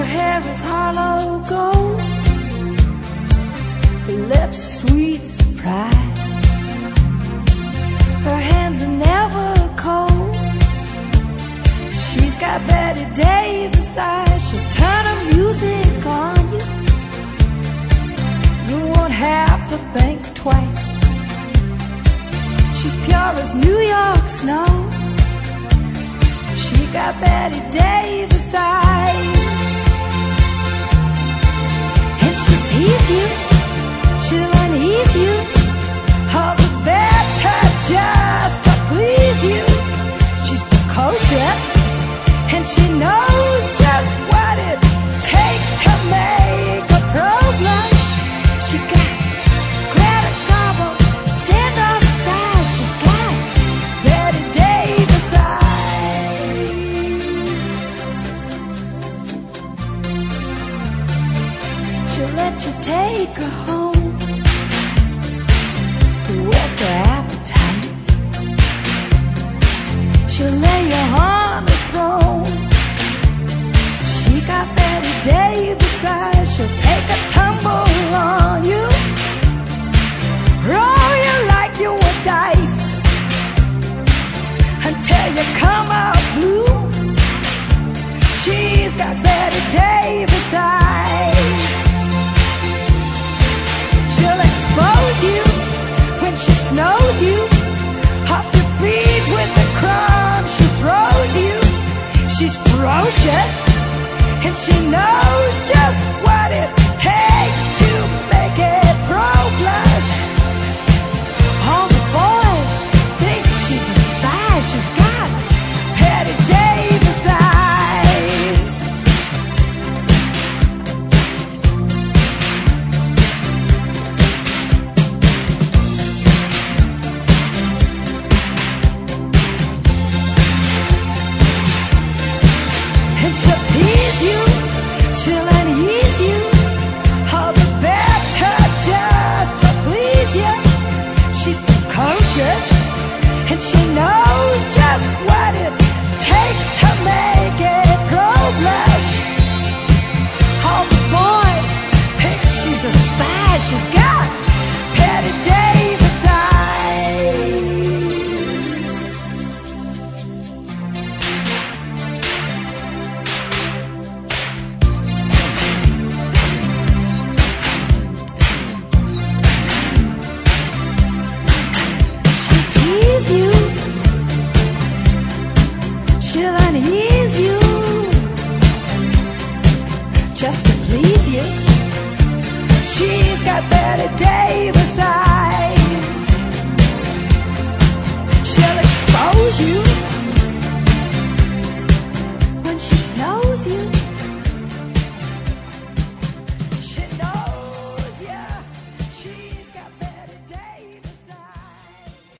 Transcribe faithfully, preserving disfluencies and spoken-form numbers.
Her hair is hollow gold, her lips sweet surprise. Her hands are never cold. She's got Betty Davis eyes. She'll turn her music on you. You won't have to think twice. She's pure as New York snow. She got Betty Davis eyes. And she'll tease you, she'll unease you, all the better just to please you. She's precocious, and she knows just what it takes to make a pro blush. She got Greta Garbo, stand off side. She's got Betty Davis eyes. She'll let you take her home, what's her appetite? She'll lay you on the throne. She got Betty Davis eyes. She'll take a tumble on you, roll you like you were dice, until you come out blue. She's got Betty Davis eyes. She'll expose you when she snows you off your feet with the crumbs she throws you. She's ferocious, and she knows just what it takes to make it pro blush. All the boys think she's a spy. She's got Betty Davis eyes. And she'll tease you, she'll unease you, all the better just to please you. She's precocious, and she knows just what it takes to make it pro blush. All the boys think she's a spy. She's got Betty Davis eyes. She'll tease you, she'll unease you, just to please you. She's got Betty Davis eyes. She'll expose you